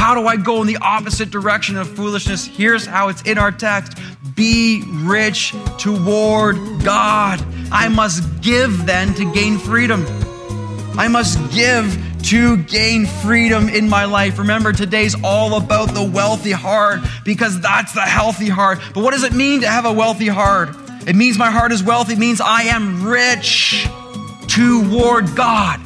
how do I go in the opposite direction of foolishness? Here's how it's in our text. Be rich toward God. I must give then to gain freedom. I must give to gain freedom in my life. Remember, today's all about the wealthy heart because that's the healthy heart. But what does it mean to have a wealthy heart? It means my heart is wealthy. It means I am rich toward God.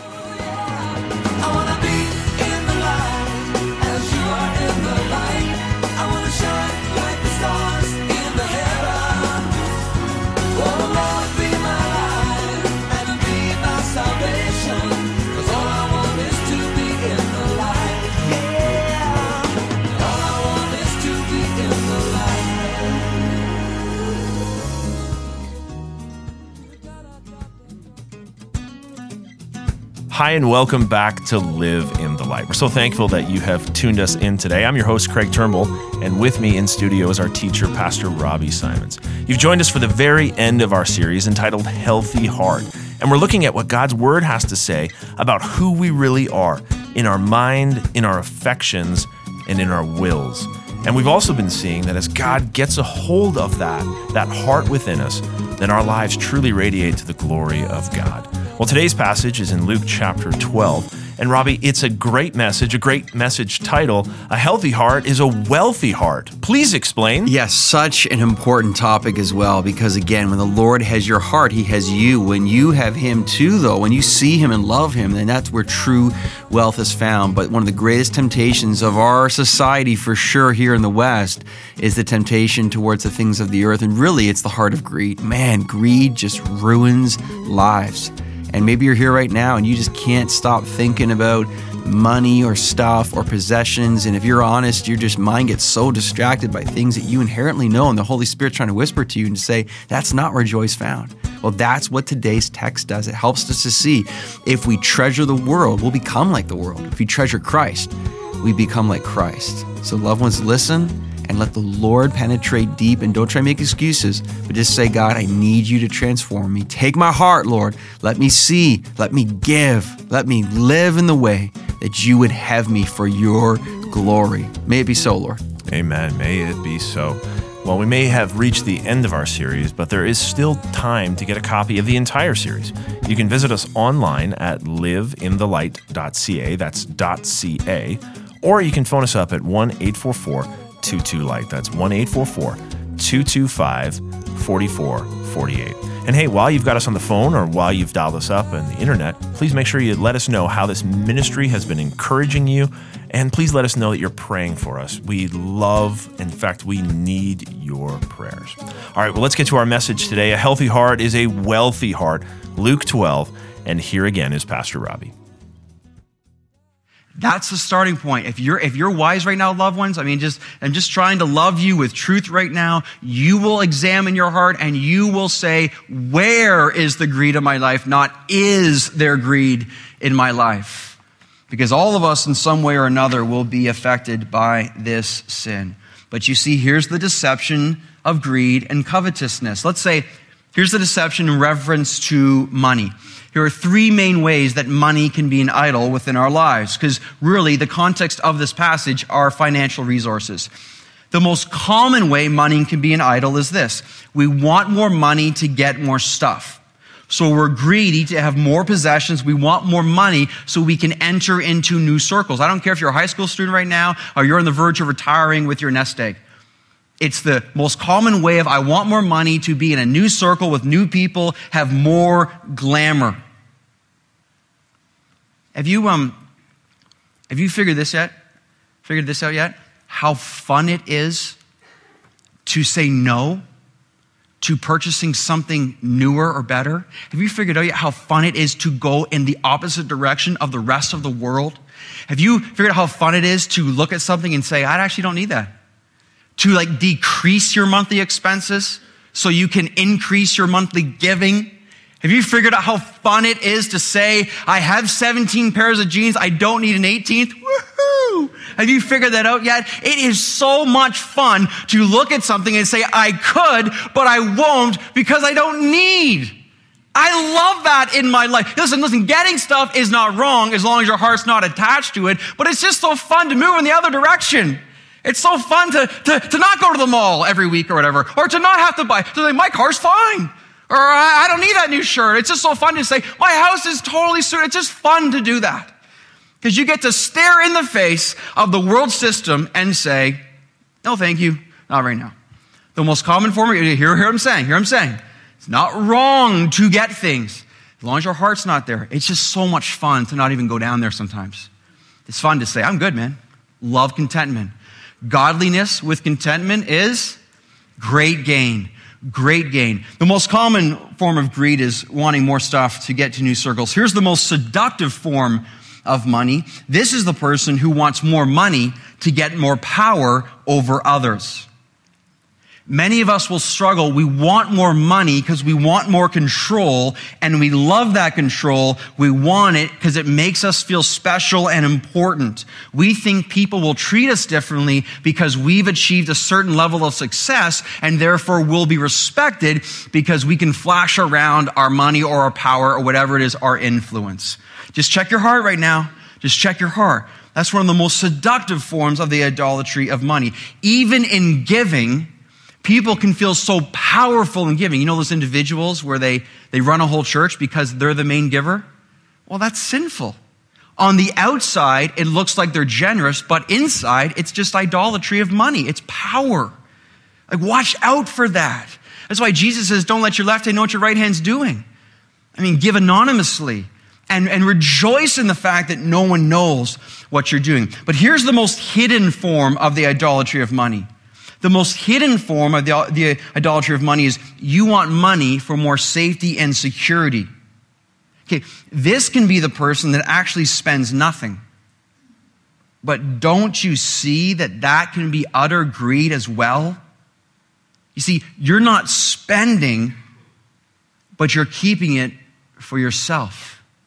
Hi, and welcome back to Live in the Light. We're so thankful that you have tuned us in today. I'm your host, Craig Turnbull, and with me in studio is our teacher, Pastor Robbie Simons. You've joined us for the very end of our series entitled Healthy Heart, and we're looking at what God's Word has to say about who we really are in our mind, in our affections, and in our wills. And we've also been seeing that as God gets a hold of that heart within us, then our lives truly radiate to the glory of God. Well, today's passage is in Luke chapter 12. And Robbie, it's a great message title. A healthy heart is a wealthy heart. Please explain. Yes, such an important topic as well, because again, when the Lord has your heart, He has you. When you have Him too, though, when you see Him and love Him, then that's where true wealth is found. But one of the greatest temptations of our society, for sure, here in the West, is the temptation towards the things of the earth. And really, it's the heart of greed. Man, greed just ruins lives. And maybe you're here right now and you just can't stop thinking about money or stuff or possessions. And if you're honest, your mind gets so distracted by things that you inherently know, and the Holy Spirit's trying to whisper to you and say, that's not where joy's found. Well, that's what today's text does. It helps us to see if we treasure the world, we'll become like the world. If we treasure Christ, we become like Christ. So loved ones, listen and let the Lord penetrate deep, and don't try to make excuses, but just say, God, I need you to transform me. Take my heart, Lord. Let me see, let me give, let me live in the way that you would have me for your glory. May it be so, Lord. Amen. May it be so. Well, we may have reached the end of our series, but there is still time to get a copy of the entire series. You can visit us online at liveinthelight.ca, that's .ca, or you can phone us up at 1-844-22-LIGHT. That's 1-844-225-4448. And hey, while you've got us on the phone or while you've dialed us up on the internet, please make sure you let us know how this ministry has been encouraging you, and please let us know that you're praying for us. We love, in fact, we need your prayers. All right, well, let's get to our message today. A healthy heart is a wealthy heart. Luke 12, and here again is Pastor Robbie. That's the starting point. If you're wise right now, loved ones, I'm just trying to love you with truth right now. You will examine your heart and you will say, where is the greed of my life? Not is there greed in my life? Because all of us in some way or another will be affected by this sin. But you see, here's the deception of greed and covetousness. Let's say, here's the deception in reference to money. Here are three main ways that money can be an idol within our lives, because really the context of this passage are financial resources. The most common way money can be an idol is this. We want more money to get more stuff. So we're greedy to have more possessions. We want more money so we can enter into new circles. I don't care if you're a high school student right now or you're on the verge of retiring with your nest egg. It's the most common way of I want more money to be in a new circle with new people, have more glamour. Have you figured this out yet? How fun it is to say no to purchasing something newer or better? Have you figured out yet how fun it is to go in the opposite direction of the rest of the world? Have you figured out how fun it is to look at something and say, I actually don't need that? To decrease your monthly expenses so you can increase your monthly giving? Have you figured out how fun it is to say, I have 17 pairs of jeans, I don't need an 18th? Woohoo! Have you figured that out yet? It is so much fun to look at something and say, I could, but I won't because I don't need. I love that in my life. Listen, getting stuff is not wrong as long as your heart's not attached to it, but it's just so fun to move in the other direction. It's so fun to not go to the mall every week or whatever, or to not have to buy. To say, my car's fine. Or I don't need that new shirt. It's just so fun to say, my house is totally suited. It's just fun to do that. Because you get to stare in the face of the world system and say, no, thank you, not right now. The most common form, hear what I'm saying. It's not wrong to get things, as long as your heart's not there. It's just so much fun to not even go down there sometimes. It's fun to say, I'm good, man. Love contentment. Godliness with contentment is great gain. Great gain. The most common form of greed is wanting more stuff to get to new circles. Here's the most seductive form of money. This is the person who wants more money to get more power over others. Many of us will struggle. We want more money because we want more control, and we love that control. We want it because it makes us feel special and important. We think people will treat us differently because we've achieved a certain level of success, and therefore will be respected because we can flash around our money or our power or whatever it is, our influence. Just check your heart right now. Just check your heart. That's one of the most seductive forms of the idolatry of money. Even in giving, people can feel so powerful in giving. You know those individuals where they run a whole church because they're the main giver? Well, that's sinful. On the outside, it looks like they're generous, but inside, it's just idolatry of money. It's power. Like, watch out for that. That's why Jesus says, don't let your left hand know what your right hand's doing. I mean, give anonymously and rejoice in the fact that no one knows what you're doing. But here's the most hidden form of the idolatry of money. The most hidden form of the idolatry of money is you want money for more safety and security. Okay, this can be the person that actually spends nothing. But don't you see that can be utter greed as well? You see, you're not spending, but you're keeping it for yourself.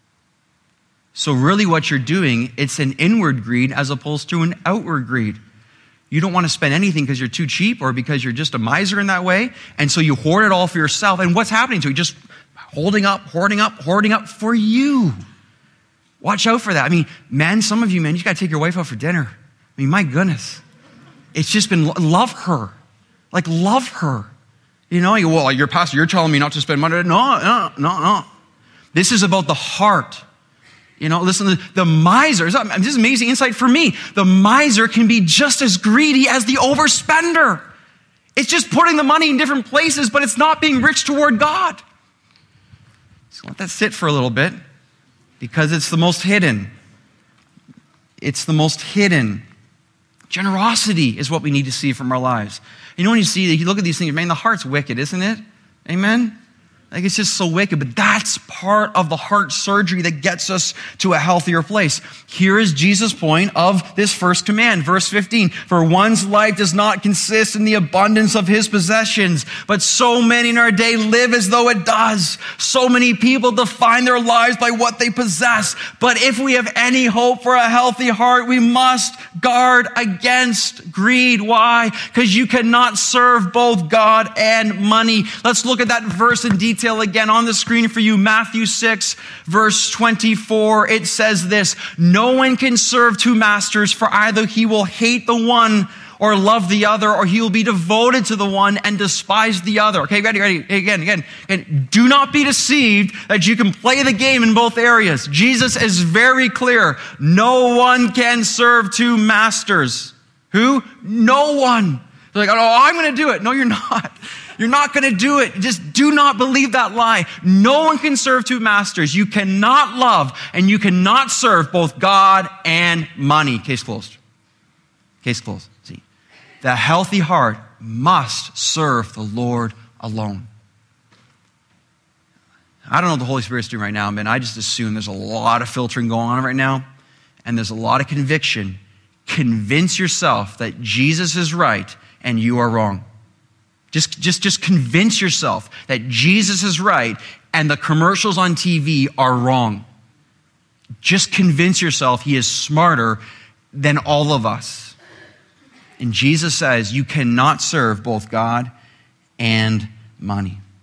So really what you're doing, it's an inward greed as opposed to an outward greed. You don't want to spend anything because you're too cheap or because you're just a miser in that way. And so you hoard it all for yourself. And what's happening to you? Just hoarding up for you. Watch out for that. I mean, men, some of you, man, you got to take your wife out for dinner. I mean, my goodness. It's just been, love her. Like, love her. You know, well, your pastor, you're telling me not to spend money. No. This is about the heart. You know, listen, the miser, this is amazing insight for me. The miser can be just as greedy as the overspender. It's just putting the money in different places, but it's not being rich toward God. So let that sit for a little bit, because it's the most hidden. It's the most hidden. Generosity is what we need to see from our lives. You know, when you look at these things, man, the heart's wicked, isn't it? Amen? Like, it's just so wicked, but that's part of the heart surgery that gets us to a healthier place. Here is Jesus' point of this first command, verse 15. For one's life does not consist in the abundance of his possessions, but so many in our day live as though it does. So many people define their lives by what they possess. But if we have any hope for a healthy heart, we must guard against greed. Why? Because you cannot serve both God and money. Let's look at that verse in detail again on the screen for you. Matthew 6, verse 24. It says this: no one can serve two masters, for either he will hate the one or love the other, or he will be devoted to the one and despise the other. Okay, ready. Again. Do not be deceived that you can play the game in both areas. Jesus is very clear. No one can serve two masters. Who? No one. They're like, oh, I'm going to do it. No, you're not. You're not going to do it. Just do not believe that lie. No one can serve two masters. You cannot love and you cannot serve both God and money. Case closed. Case closed. See, the healthy heart must serve the Lord alone. I don't know what the Holy Spirit's doing right now, man. I just assume there's a lot of filtering going on right now, and there's a lot of conviction. Convince yourself that Jesus is right and you are wrong. Just convince yourself that Jesus is right and the commercials on TV are wrong. Just convince yourself he is smarter than all of us. And Jesus says you cannot serve both God and money.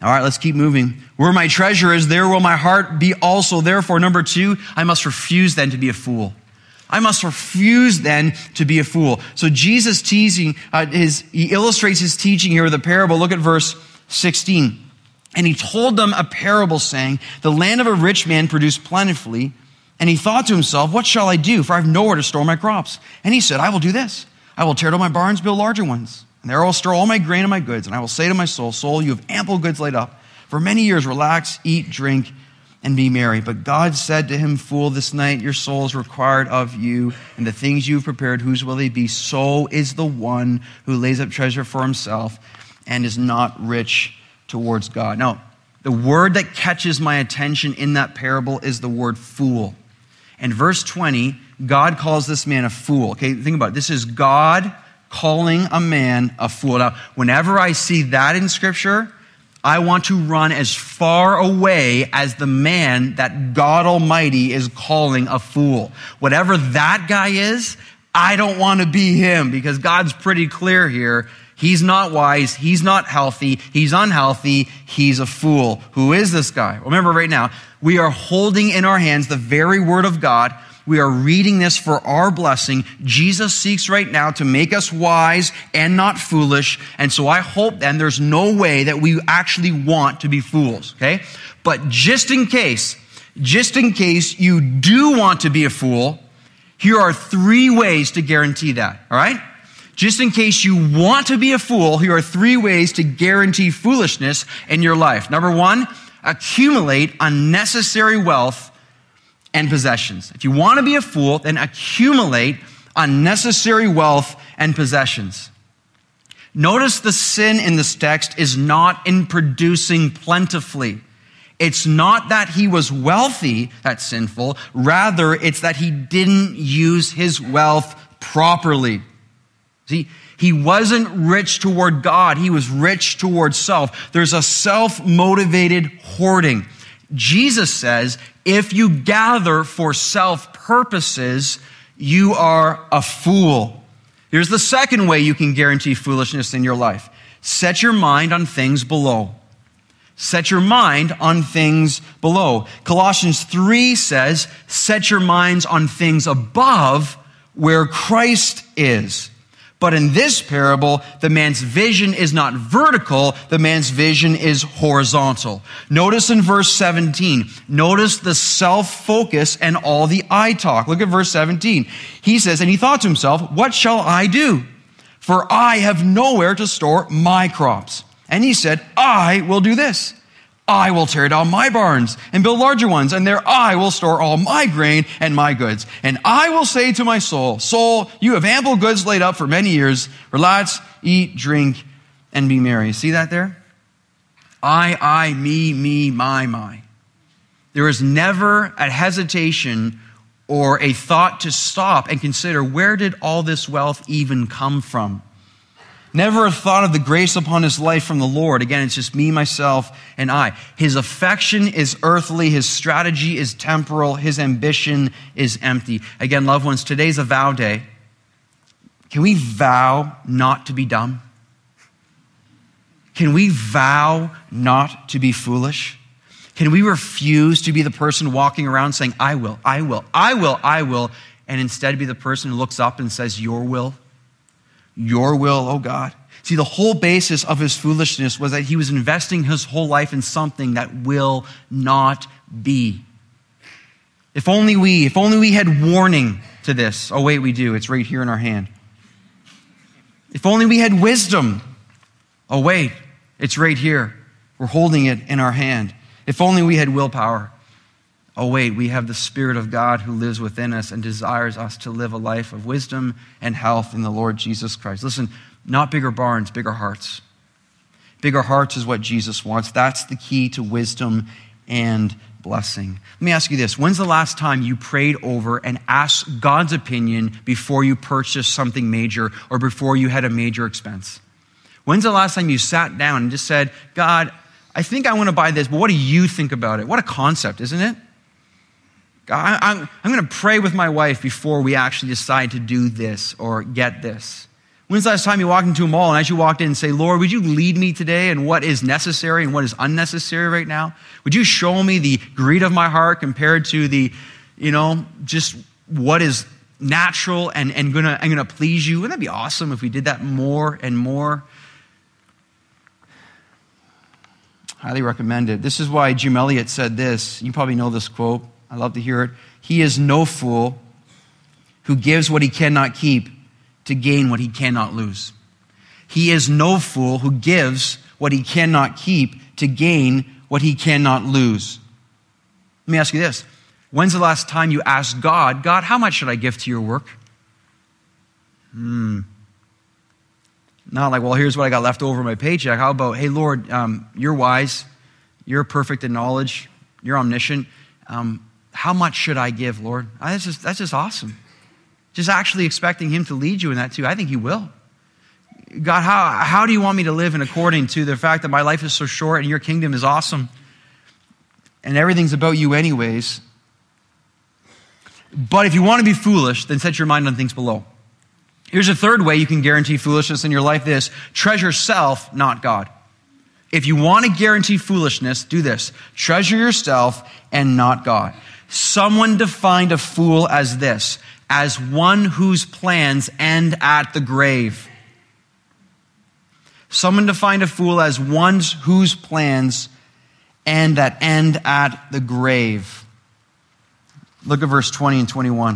All right, let's keep moving. Where my treasure is, there will my heart be also. Therefore, number 2, I must refuse then to be a fool. I must refuse then to be a fool. So Jesus he illustrates his teaching here with a parable. Look at verse 16. And he told them a parable saying, the land of a rich man produced plentifully. And he thought to himself, what shall I do? For I have nowhere to store my crops. And he said, I will do this. I will tear down my barns, build larger ones. And there I will store all my grain and my goods. And I will say to my soul, soul, you have ample goods laid up. For many years, relax, eat, drink, and be merry. But God said to him, fool, this night your soul is required of you. And the things you have prepared, whose will they be? So is the one who lays up treasure for himself and is not rich towards God. Now, the word that catches my attention in that parable is the word fool. In verse 20, God calls this man a fool. Okay, think about it. This is God calling a man a fool. Now, whenever I see that in Scripture, I want to run as far away as the man that God Almighty is calling a fool. Whatever that guy is, I don't want to be him, because God's pretty clear here. He's not wise. He's not healthy. He's unhealthy. He's a fool. Who is this guy? Remember right now, we are holding in our hands the very word of God. We are reading this for our blessing. Jesus seeks right now to make us wise and not foolish. And so I hope then there's no way that we actually want to be fools, okay? But just in case you do want to be a fool, here are 3 ways to guarantee that, all right? Just in case you want to be a fool, here are 3 ways to guarantee foolishness in your life. Number 1, accumulate unnecessary wealth and possessions. If you want to be a fool, then accumulate unnecessary wealth and possessions. Notice the sin in this text is not in producing plentifully. It's not that he was wealthy that's sinful. Rather, it's that he didn't use his wealth properly. See, he wasn't rich toward God. He was rich toward self. There's a self-motivated hoarding. Jesus says, if you gather for self purposes, you are a fool. Here's the second way you can guarantee foolishness in your life. Set your mind on things below. Set your mind on things below. Colossians 3 says, set your minds on things above where Christ is. But in this parable, the man's vision is not vertical, the man's vision is horizontal. Notice in verse 17, notice the self-focus and all the I talk. Look at verse 17. He says, and he thought to himself, what shall I do? For I have nowhere to store my crops. And he said, I will do this. I will tear down my barns and build larger ones, and there I will store all my grain and my goods. And I will say to my soul, soul, you have ample goods laid up for many years. Relax, eat, drink, and be merry. See that there? I, me, my. There is never a hesitation or a thought to stop and consider, where did all this wealth even come from? Never a thought of the grace upon his life from the Lord. Again, it's just me, myself, and I. His affection is earthly. His strategy is temporal. His ambition is empty. Again, loved ones, today's a vow day. Can we vow not to be dumb? Can we vow not to be foolish? Can we refuse to be the person walking around saying, I will, and instead be the person who looks up and says, your will? Your will, oh God. See, the whole basis of his foolishness was that he was investing his whole life in something that will not be. If only we had warning to this. Oh wait, we do. It's right here in our hand. If only we had wisdom. Oh wait, it's right here. We're holding it in our hand. If only we had willpower. Oh wait, we have the Spirit of God who lives within us and desires us to live a life of wisdom and health in the Lord Jesus Christ. Listen, not bigger barns, bigger hearts. Bigger hearts is what Jesus wants. That's the key to wisdom and blessing. Let me ask you this. When's the last time you prayed over and asked God's opinion before you purchased something major or before you had a major expense? When's the last time you sat down and just said, God, I think I want to buy this, but what do you think about it? What a concept, isn't it? I'm going to pray with my wife before we actually decide to do this or get this. When's the last time you walked into a mall and as you walked in and say, Lord, would you lead me today in what is necessary and what is unnecessary right now? Would you show me the greed of my heart compared to the, just what is natural and gonna please you? Wouldn't that be awesome if we did that more and more? Highly recommend it. This is why Jim Elliot said this. You probably know this quote. I love to hear it. He is no fool who gives what he cannot keep to gain what he cannot lose. He is no fool who gives what he cannot keep to gain what he cannot lose. Let me ask you this. When's the last time you asked God, how much should I give to your work? Not like, well, here's what I got left over in my paycheck. How about, hey, Lord, you're wise. You're perfect in knowledge. You're omniscient. How much should I give, Lord? That's just awesome. Just actually expecting him to lead you in that too. I think he will. God, how do you want me to live in according to the fact that my life is so short and your kingdom is awesome and everything's about you anyways? But if you want to be foolish, then set your mind on things below. Here's a third way you can guarantee foolishness in your life. This: treasure self, not God. If you want to guarantee foolishness, do this: treasure yourself and not God. Someone defined a fool as this: as one whose plans end at the grave. Someone defined a fool as one whose plans end at the grave. Look at verse 20 and 21.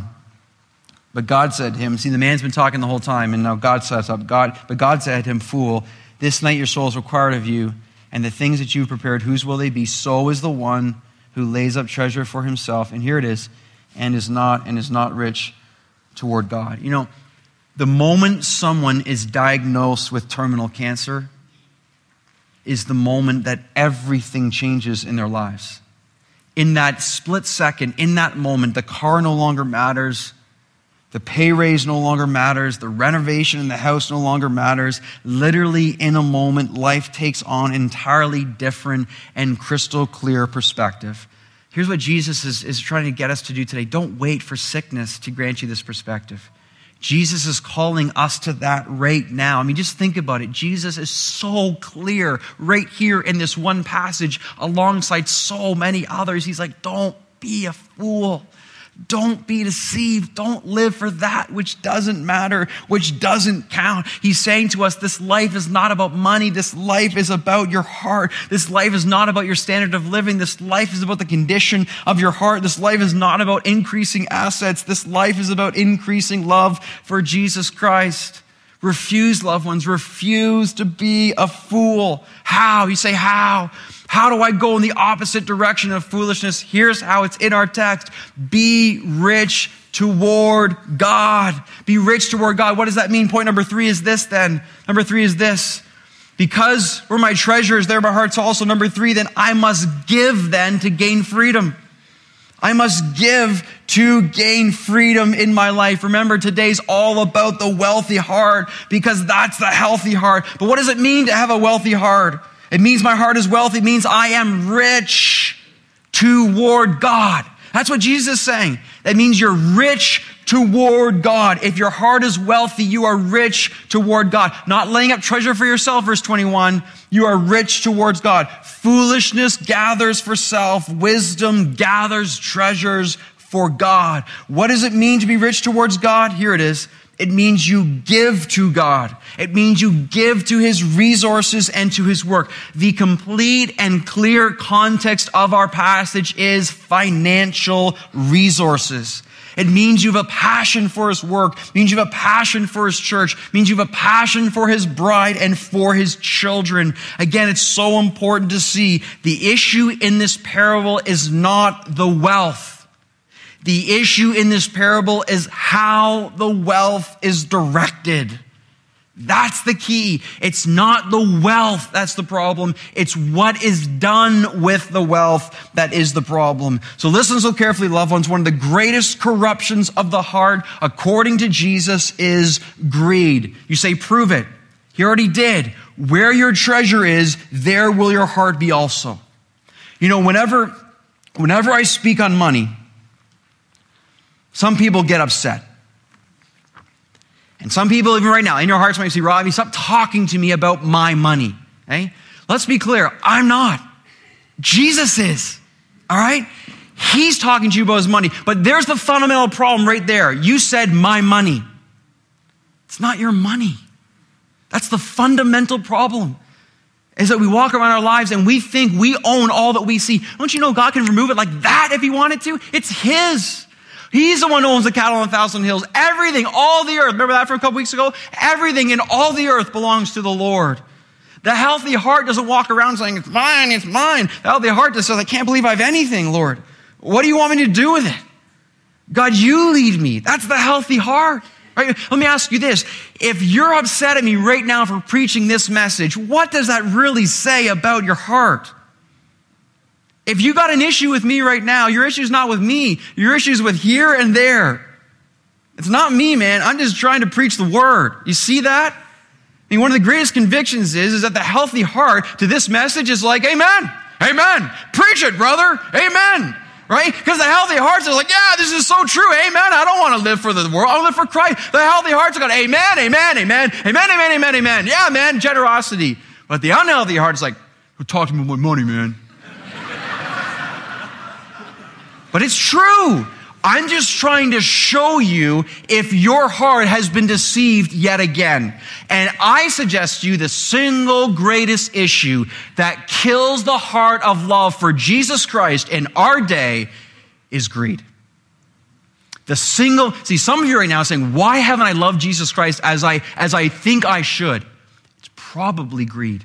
But God said to him, see, the man's been talking the whole time, and now God sets up. But God said to him, fool, this night your soul is required of you, and the things that you've prepared, whose will they be? So is the one who lays up treasure for himself, and here it is, and is not rich toward God. The moment someone is diagnosed with terminal cancer is the moment that everything changes in their lives. In that split second, in that moment, the car no longer matters. The pay raise no longer matters. The renovation in the house no longer matters. Literally, in a moment, life takes on an entirely different and crystal clear perspective. Here's what Jesus is trying to get us to do today. Don't wait for sickness to grant you this perspective. Jesus is calling us to that right now. Just think about it. Jesus is so clear right here in this one passage alongside so many others. He's like, don't be a fool. Don't be deceived. Don't live for that which doesn't matter, which doesn't count. He's saying to us, this life is not about money. This life is about your heart. This life is not about your standard of living. This life is about the condition of your heart. This life is not about increasing assets. This life is about increasing love for Jesus Christ. Refuse, loved ones, refuse to be a fool. How? You say, how? How do I go in the opposite direction of foolishness? Here's how it's in our text. Be rich toward God. Be rich toward God. What does that mean? Point number 3 is this then. Number 3 is this. Because where my treasure is, there my heart's also. Number 3, then I must give then to gain freedom. I must give to gain freedom in my life. Remember, today's all about the wealthy heart because that's the healthy heart. But what does it mean to have a wealthy heart? It means my heart is wealthy. It means I am rich toward God. That's what Jesus is saying. That means you're rich toward God. If your heart is wealthy, you are rich toward God. Not laying up treasure for yourself, verse 21. You are rich towards God. Foolishness gathers for self. Wisdom gathers treasures for God. What does it mean to be rich towards God? Here it is. It means you give to God. It means you give to his resources and to his work. The complete and clear context of our passage is financial resources. It means you have a passion for his work. It means you have a passion for his church. It means you have a passion for his bride and for his children. Again, it's so important to see the issue in this parable is not the wealth. The issue in this parable is how the wealth is directed. That's the key. It's not the wealth that's the problem. It's what is done with the wealth that is the problem. So listen so carefully, loved ones. One of the greatest corruptions of the heart, according to Jesus, is greed. You say, prove it. He already did. Where your treasure is, there will your heart be also. Whenever I speak on money, some people get upset. And some people, even right now, in your hearts might say, Robbie, stop talking to me about my money. Okay? Let's be clear. I'm not. Jesus is. All right? He's talking to you about his money. But there's the fundamental problem right there. You said my money. It's not your money. That's the fundamental problem. Is that we walk around our lives and we think we own all that we see. Don't you know God can remove it like that if he wanted to? It's his. He's the one who owns the cattle on 1,000 hills. Everything, all the earth. Remember that from a couple weeks ago? Everything in all the earth belongs to the Lord. The healthy heart doesn't walk around saying, it's mine, it's mine. The healthy heart just says, I can't believe I have anything, Lord. What do you want me to do with it? God, you lead me. That's the healthy heart. Right? Let me ask you this. If you're upset at me right now for preaching this message, what does that really say about your heart? If you got an issue with me right now, your issue is not with me. Your issue is with here and there. It's not me, man. I'm just trying to preach the word. You see that? I mean, one of the greatest convictions is that the healthy heart to this message is like, amen, amen. Preach it, brother. Amen. Right? Because the healthy hearts are like, yeah, this is so true. Amen. I don't want to live for the world. I want to live for Christ. The healthy hearts are going, amen, amen, amen, amen, amen, amen, amen. Yeah, man, generosity. But the unhealthy heart is like, talk to me about money, man. But it's true. I'm just trying to show you if your heart has been deceived yet again. And I suggest to you the single greatest issue that kills the heart of love for Jesus Christ in our day is greed. See, some of you right now are saying, why haven't I loved Jesus Christ as I think I should? It's probably greed.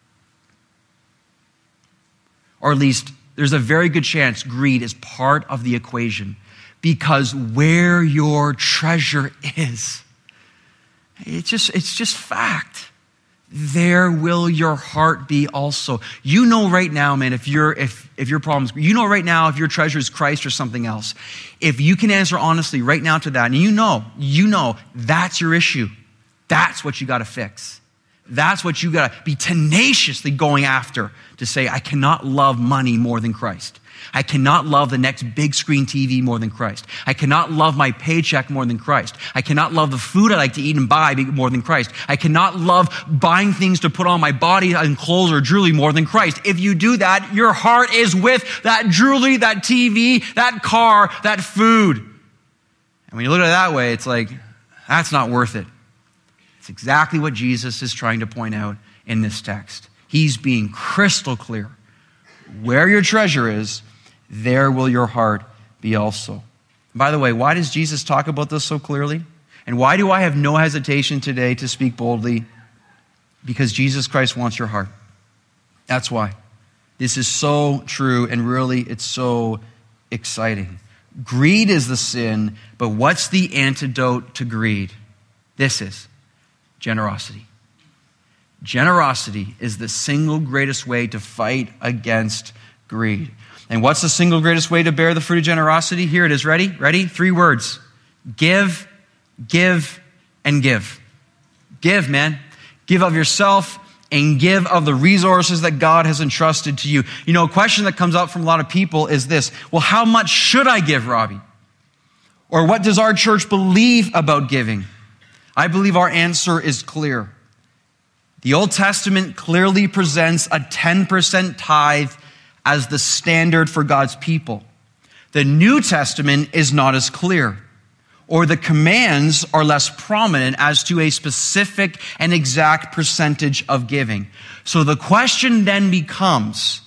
Or at least there's a very good chance greed is part of the equation. Because where your treasure is, it's just fact. There will your heart be also. You know right now, man, if your problems, you know right now if your treasure is Christ or something else. If you can answer honestly right now to that, and you know that's your issue. That's what you got to fix. That's what you got to be tenaciously going after to say, I cannot love money more than Christ. I cannot love the next big screen TV more than Christ. I cannot love my paycheck more than Christ. I cannot love the food I like to eat and buy more than Christ. I cannot love buying things to put on my body and clothes or jewelry more than Christ. If you do that, your heart is with that jewelry, that TV, that car, that food. And when you look at it that way, it's like, that's not worth it. It's exactly what Jesus is trying to point out in this text. He's being crystal clear. Where your treasure is, there will your heart be also. By the way, why does Jesus talk about this so clearly? And why do I have no hesitation today to speak boldly? Because Jesus Christ wants your heart. That's why. This is so true, and really it's so exciting. Greed is the sin, but what's the antidote to greed? This is generosity. Generosity is the single greatest way to fight against greed. And what's the single greatest way to bear the fruit of generosity? Here it is. Ready? Ready? 3 words. Give, give, and give. Give, man. Give of yourself and give of the resources that God has entrusted to you. You know, a question that comes up from a lot of people is this. Well, how much should I give, Robbie? Or what does our church believe about giving? I believe our answer is clear. The Old Testament clearly presents a 10% tithe as the standard for God's people. The New Testament is not as clear, or the commands are less prominent as to a specific and exact percentage of giving. So the question then becomes,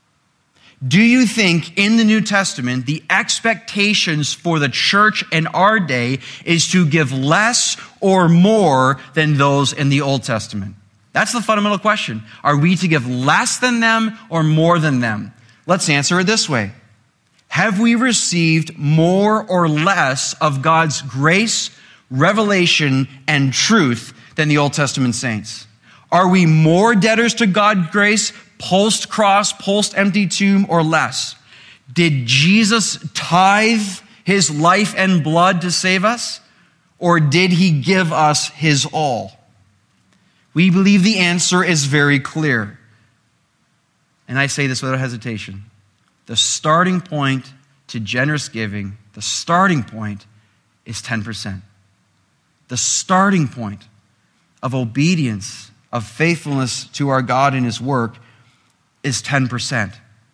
do you think in the New Testament the expectations for the church in our day is to give less or more than those in the Old Testament? That's the fundamental question. Are we to give less than them or more than them? Let's answer it this way. Have we received more or less of God's grace, revelation, and truth than the Old Testament saints? Are we more debtors to God's grace, post-cross, post-empty tomb, or less? Did Jesus tithe his life and blood to save us? Or did he give us his all? We believe the answer is very clear. And I say this without hesitation. The starting point to generous giving, the starting point is 10%. the starting point of obedience, of faithfulness to our God and his work is 10%.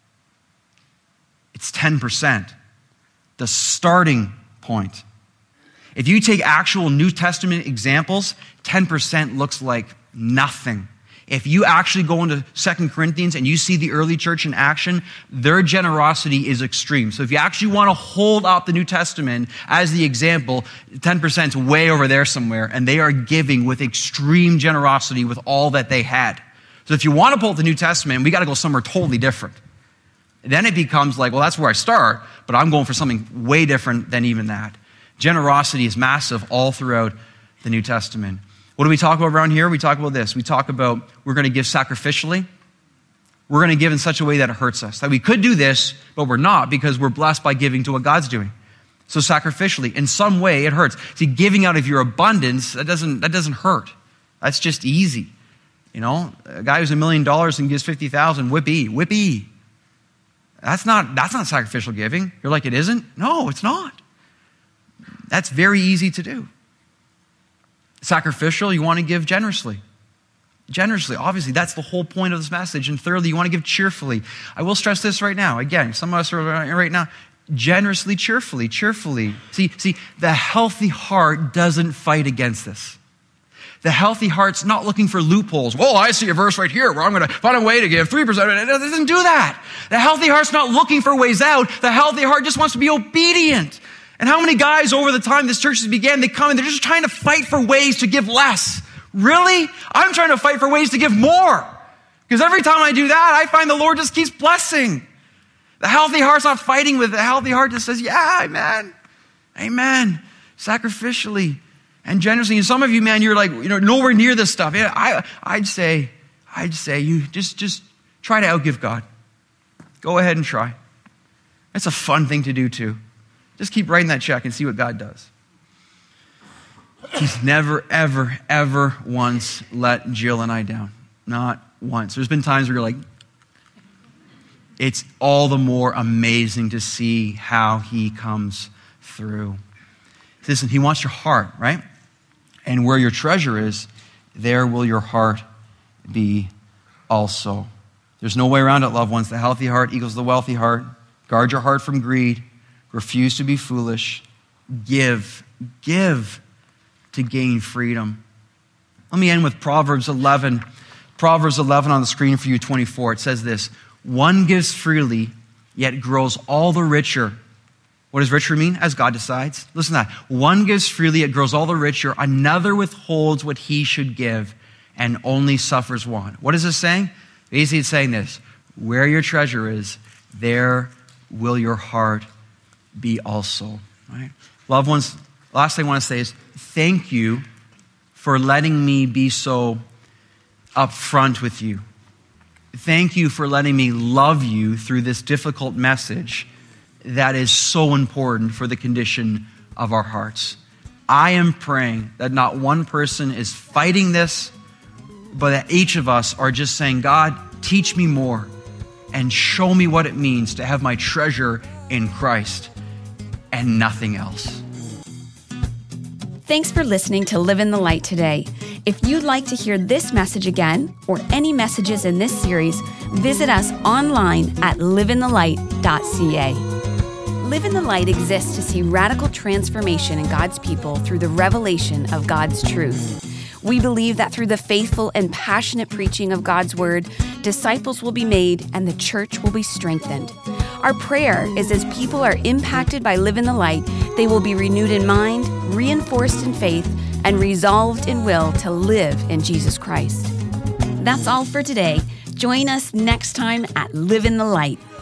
It's 10%. The starting point. If you take actual New Testament examples, 10% looks like nothing. If you actually go into 2 Corinthians and you see the early church in action, their generosity is extreme. So if you actually want to hold up the New Testament as the example, 10% is way over there somewhere, and they are giving with extreme generosity with all that they had. So if you want to pull up the New Testament, we got to go somewhere totally different. Then it becomes like, well, that's where I start, but I'm going for something way different than even that. Generosity is massive all throughout the New Testament. What do we talk about around here? We talk about this. We talk about we're going to give sacrificially. We're going to give in such a way that it hurts us. That we could do this, but we're not because we're blessed by giving to what God's doing. So sacrificially, in some way, it hurts. See, giving out of your abundance, that doesn't hurt. That's just easy. You know, a guy who's $1 million and gives 50,000, whippy. That's not sacrificial giving. You're like, it isn't? No, it's not. That's very easy to do. Sacrificial, you want to give generously. Generously, obviously, that's the whole point of this message. And thirdly, you want to give cheerfully. I will stress this right now. Again, some of us are right now, generously, cheerfully. See, the healthy heart doesn't fight against this. The healthy heart's not looking for loopholes. Well, I see a verse right here where I'm going to find a way to give 3%. It doesn't do that. The healthy heart's not looking for ways out. The healthy heart just wants to be obedient. And how many guys over the time this church began, they come and they're just trying to fight for ways to give less. Really? I'm trying to fight for ways to give more. Because every time I do that, I find the Lord just keeps blessing. The healthy heart's not fighting with it. The healthy heart just says, yeah, amen. Sacrificially and generously. And some of you, man, you're like, nowhere near this stuff. Yeah, I'd say you just try to outgive God. Go ahead and try. It's a fun thing to do too. Just keep writing that check and see what God does. He's never, ever, ever once let Jill and I down. Not once. There's been times where you're like, it's all the more amazing to see how he comes through. Listen, he wants your heart, right? And where your treasure is, there will your heart be also. There's no way around it, loved ones. The healthy heart equals the wealthy heart. Guard your heart from greed. Refuse to be foolish. Give to gain freedom. Let me end with Proverbs 11. Proverbs 11 on the screen for you, 24. It says this, one gives freely, yet grows all the richer. What does richer mean? As God decides. Listen to that. One gives freely, yet grows all the richer. Another withholds what he should give and only suffers want. What is this saying? Basically, it's saying this. Where your treasure is, there will your heart be also. Right? Loved ones, last thing I want to say is thank you for letting me be so upfront with you. Thank you for letting me love you through this difficult message that is so important for the condition of our hearts. I am praying that not one person is fighting this, but that each of us are just saying, God, teach me more and show me what it means to have my treasure in Christ and nothing else. Thanks for listening to Live in the Light today. If you'd like to hear this message again or any messages in this series, visit us online at liveinthelight.ca. Live in the Light exists to see radical transformation in God's people through the revelation of God's truth. We believe that through the faithful and passionate preaching of God's word, disciples will be made and the church will be strengthened. Our prayer is as people are impacted by Live in the Light, they will be renewed in mind, reinforced in faith, and resolved in will to live in Jesus Christ. That's all for today. Join us next time at Live in the Light.